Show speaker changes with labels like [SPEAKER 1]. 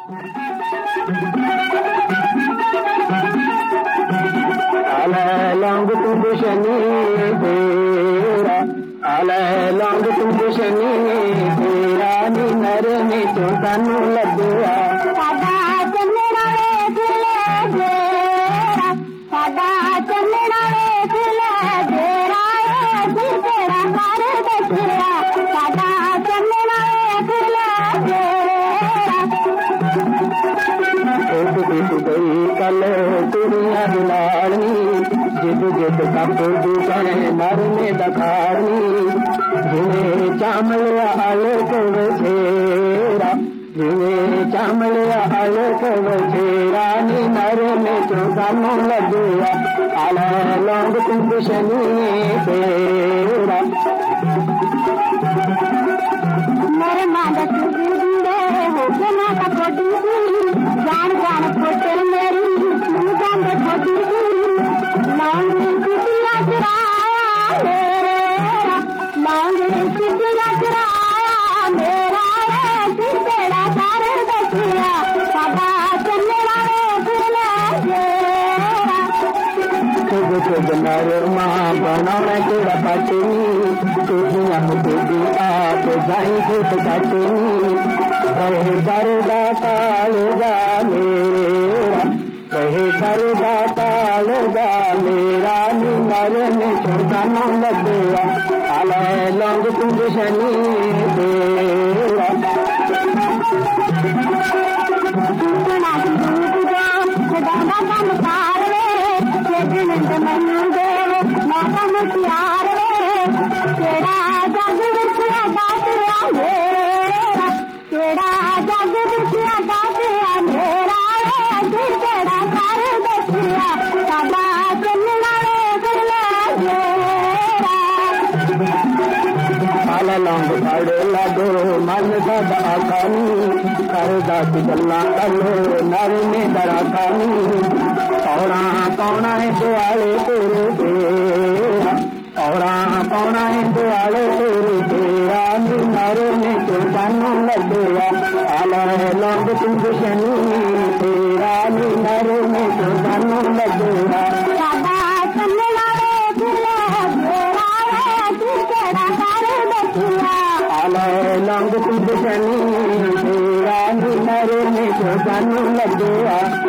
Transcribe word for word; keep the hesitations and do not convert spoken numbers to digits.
[SPEAKER 1] लौंग तुम शनि तेरा आले लौंग तुम शनि तेरा नी नर में तो तनु लगुआ
[SPEAKER 2] सादा चंदना वेख ले तेरा सादा चंदना वेख ले तेरा दिल तेरा कर देखिया सादा चंदना वेख ले
[SPEAKER 1] तेरा गई कल तुरिया लानी जिद जिद कपू दुकान नर में दखानी जिने चामलिया आलोक बछेरा जिने चामलिया आलोक बछेरा नी नर में चौकानो लगुआ आला लौंग तुम शनि तेरा
[SPEAKER 2] मेरे मादक जिंदे हो के ना कोटी जान जान कोटे मेरी तू जान कोटी लौंग सिद्धिया चुराया मेरा लौंग सिद्धिया चुराया मेरा दिल तेरा कर देखिया सादा चंदना वेख ले
[SPEAKER 1] तुझ तुझ नर मां बनावे तेरा पटनी तुझिया मुझी आप जाई खुद पटनी रहे दरदा कालगा मेरा रहे दरदा कालगा मेरा नी नर में चौकानो लगुआ आले लौंग तुम शनि तेरा
[SPEAKER 2] सुना दूध जा दादा कम कार रे लेकिन मन देव माता मुखियार रे तेरा जग विखिया दातिया मेरा तेरा जग विखिया दातिया मेरा दिल तेरा कर देखिया सादा चंदना वेख ले
[SPEAKER 1] आला लौंग पड़े लगो मन सदा खानी कर दस गल्ला कलो नर में डरा खानी औरा कौना है दुआले तेरे तेरा औरा कौना है दुआले तेरे तेरा नी नर में तो जानो लगुआ आला लौंग तुम शनि तेरा नी नर में तो जानो लगुआ
[SPEAKER 2] सादा चंदना वेख ले तेरा दिल तेरा कर देखिया
[SPEAKER 1] आले लौंग तुम शनि तेरा नी नर में तो जानो लगुआ